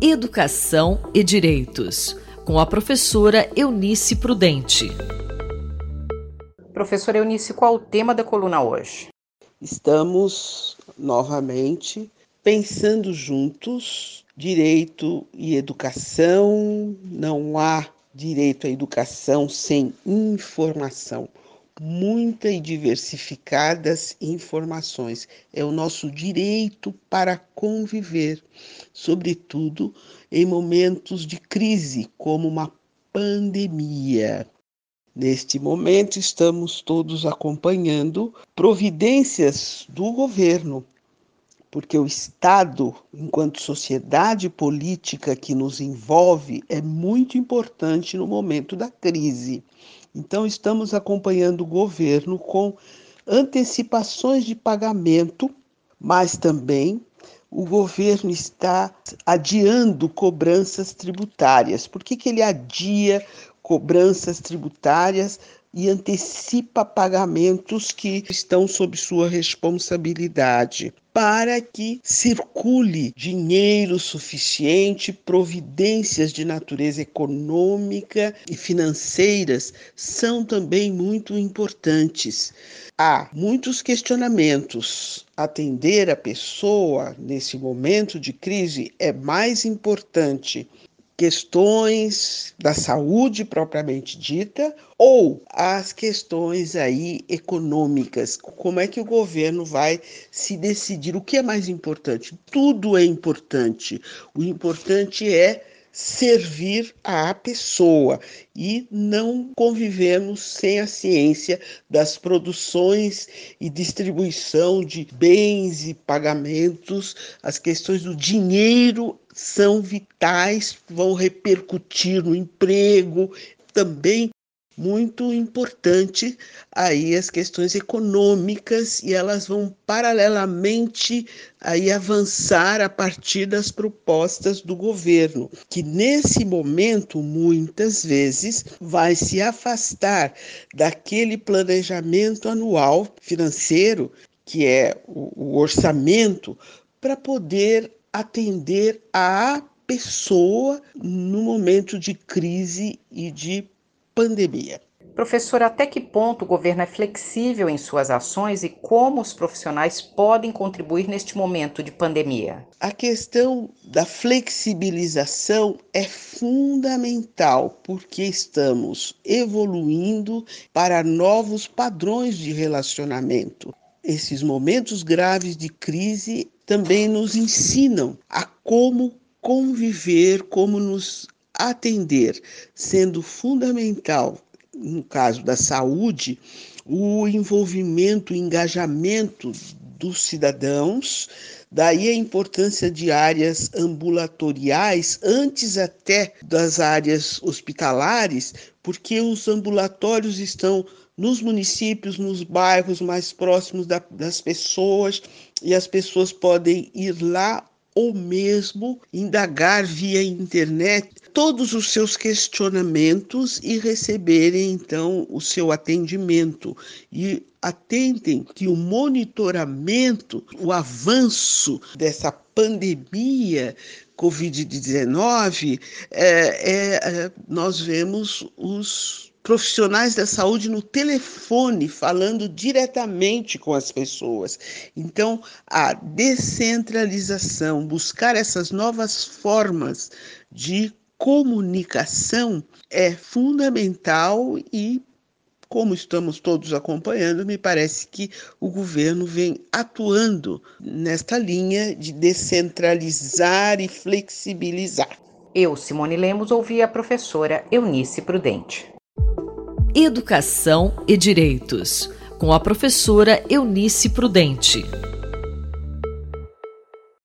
Educação e Direitos, com a professora Eunice Prudente. Professora Eunice, qual o tema da coluna hoje? Estamos novamente pensando juntos, direito e educação. Não há direito à educação sem informação. Muita e diversificadas informações. É o nosso direito para conviver, sobretudo em momentos de crise, como uma pandemia. Neste momento, estamos todos acompanhando providências do governo, porque o Estado, enquanto sociedade política que nos envolve, é muito importante no momento da crise. Então, estamos acompanhando o governo com antecipações de pagamento, mas também o governo está adiando cobranças tributárias. Por que ele adia cobranças tributárias e antecipa pagamentos que estão sob sua responsabilidade? Para que circule dinheiro suficiente, providências de natureza econômica e financeiras são também muito importantes. Há muitos questionamentos. Atender a pessoa nesse momento de crise é mais importante. Questões da saúde propriamente dita ou as questões aí econômicas. Como é que o governo vai se decidir? O que é mais importante? Tudo é importante. O importante é servir à pessoa e não convivemos sem a ciência das produções e distribuição de bens e pagamentos. As questões do dinheiro são vitais, vão repercutir no emprego, também muito importante aí as questões econômicas, e elas vão paralelamente aí avançar a partir das propostas do governo, que nesse momento muitas vezes vai se afastar daquele planejamento anual financeiro, que é o orçamento, para poder atender a pessoa no momento de crise e de pandemia. Professora, até que ponto o governo é flexível em suas ações e como os profissionais podem contribuir neste momento de pandemia? A questão da flexibilização é fundamental, porque estamos evoluindo para novos padrões de relacionamento. Esses momentos graves de crise também nos ensinam a como conviver, como nos atender, sendo fundamental, no caso da saúde, o envolvimento, o engajamento dos cidadãos. Daí a importância de áreas ambulatoriais, antes até das áreas hospitalares, porque os ambulatórios estão nos municípios, nos bairros mais próximos das pessoas, e as pessoas podem ir lá ou mesmo indagar via internet todos os seus questionamentos e receberem, então, o seu atendimento. E atentem que o monitoramento, o avanço dessa pandemia Covid-19, nós vemos os profissionais da saúde no telefone, falando diretamente com as pessoas. Então, a descentralização, buscar essas novas formas de comunicação é fundamental e, como estamos todos acompanhando, me parece que o governo vem atuando nesta linha de descentralizar e flexibilizar. Eu, Simone Lemos, ouvi a professora Eunice Prudente. Educação e Direitos, com a professora Eunice Prudente.